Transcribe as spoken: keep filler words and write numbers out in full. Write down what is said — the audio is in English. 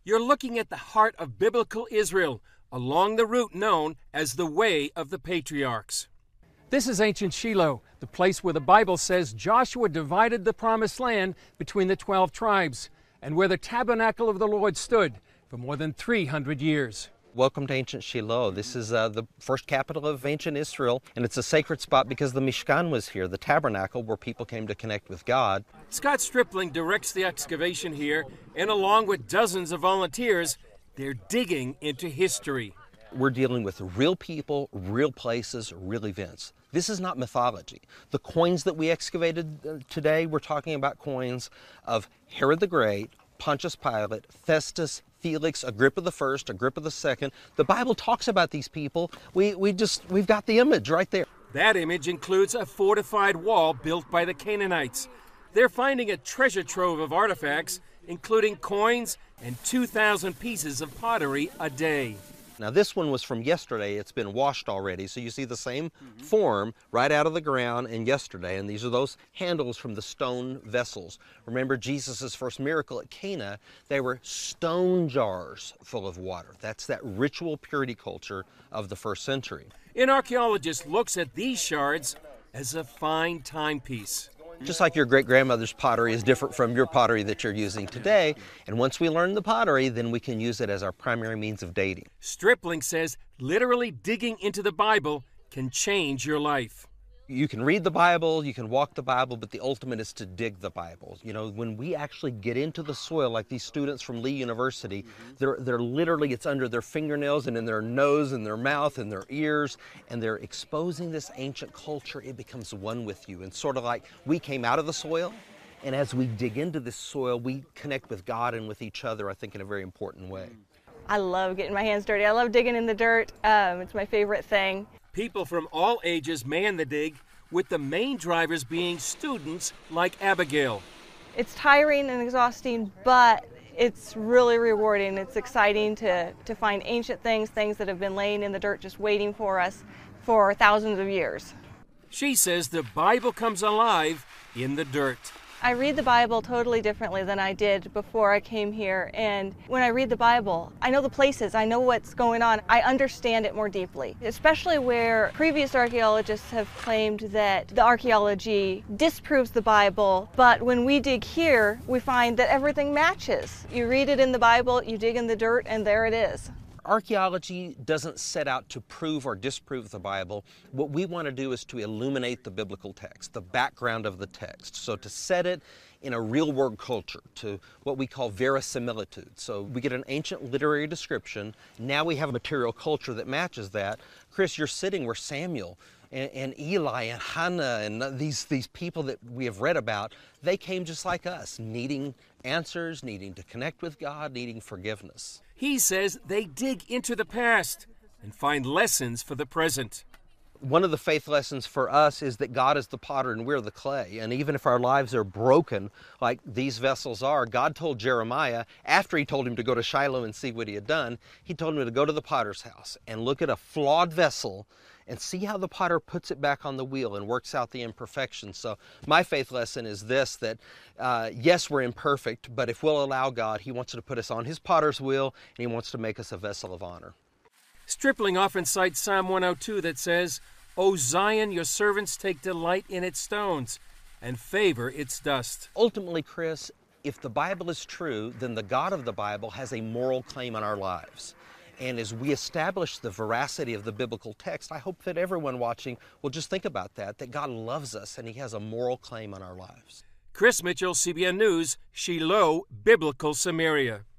You're looking at the heart of biblical Israel, along the route known as the Way of the Patriarchs. This is ancient Shiloh, the place where the Bible says Joshua divided the promised land between the twelve tribes, and where the tabernacle of the Lord stood for more than three hundred years. Welcome to ancient Shiloh. This is uh, the first capital of ancient Israel, and it's a sacred spot because the Mishkan was here, the tabernacle where people came to connect with God. Scott Stripling directs the excavation here, and along with dozens of volunteers, they're digging into history. We're dealing with real people, real places, real events. This is not mythology. The coins that we excavated today, we're talking about coins of Herod the Great, Pontius Pilate, Festus, Felix, Agrippa the First, Agrippa the Second. The Bible talks about these people. We, we just, we've got the image right there. That image includes a fortified wall built by the Canaanites. They're finding a treasure trove of artifacts, including coins and two thousand pieces of pottery a day. Now this one was from yesterday. It's been washed already, so you see the same mm-hmm. form right out of the ground in yesterday, and these are those handles from the stone vessels. Remember Jesus' first miracle at Cana, they were stone jars full of water. That's that ritual purity culture of the first century. An archaeologist looks at these shards as a fine timepiece. Just like your great-grandmother's pottery is different from your pottery that you're using today. And once we learn the pottery, then we can use it as our primary means of dating. Stripling says literally digging into the Bible can change your life. You can read the Bible, you can walk the Bible, but the ultimate is to dig the Bible. You know, when we actually get into the soil, like these students from Lee University, mm-hmm. they're, they're literally, it's under their fingernails and in their nose and their mouth and their ears, and they're exposing this ancient culture. It becomes one with you. And sort of like we came out of the soil, and as we dig into this soil, we connect with God and with each other, I think, in a very important way. I love getting my hands dirty. I love digging in the dirt. Um, it's my favorite thing. People from all ages man the dig, with the main drivers being students like Abigail. It's tiring and exhausting, but it's really rewarding. It's exciting to, to find ancient things, things that have been laying in the dirt just waiting for us for thousands of years. She says the Bible comes alive in the dirt. I read the Bible totally differently than I did before I came here, and when I read the Bible, I know the places, I know what's going on, I understand it more deeply, especially where previous archaeologists have claimed that the archaeology disproves the Bible, but when we dig here, we find that everything matches. You read it in the Bible, you dig in the dirt, and there it is. Archaeology doesn't set out to prove or disprove the Bible. What we want to do is to illuminate the biblical text, the background of the text. So to set it in a real-world culture, to what we call verisimilitude. So we get an ancient literary description. Now we have a material culture that matches that. Chris, you're sitting where Samuel and, and Eli and Hannah and these, these people that we have read about, they came just like us, needing answers, needing to connect with God, needing forgiveness. He says they dig into the past and find lessons for the present. One of the faith lessons for us is that God is the potter and we're the clay. And even if our lives are broken, like these vessels are, God told Jeremiah, after he told him to go to Shiloh and see what he had done, he told him to go to the potter's house and look at a flawed vessel and see how the potter puts it back on the wheel and works out the imperfections. So my faith lesson is this, that uh, yes, we're imperfect, but if we'll allow God, he wants to put us on his potter's wheel and he wants to make us a vessel of honor. Stripling often cites Psalm one oh two that says, "O Zion, your servants take delight in its stones and favor its dust." Ultimately, Chris, if the Bible is true, then the God of the Bible has a moral claim on our lives. And as we establish the veracity of the biblical text, I hope that everyone watching will just think about that, that God loves us and he has a moral claim on our lives. Chris Mitchell, C B N News, Shiloh, Biblical Samaria.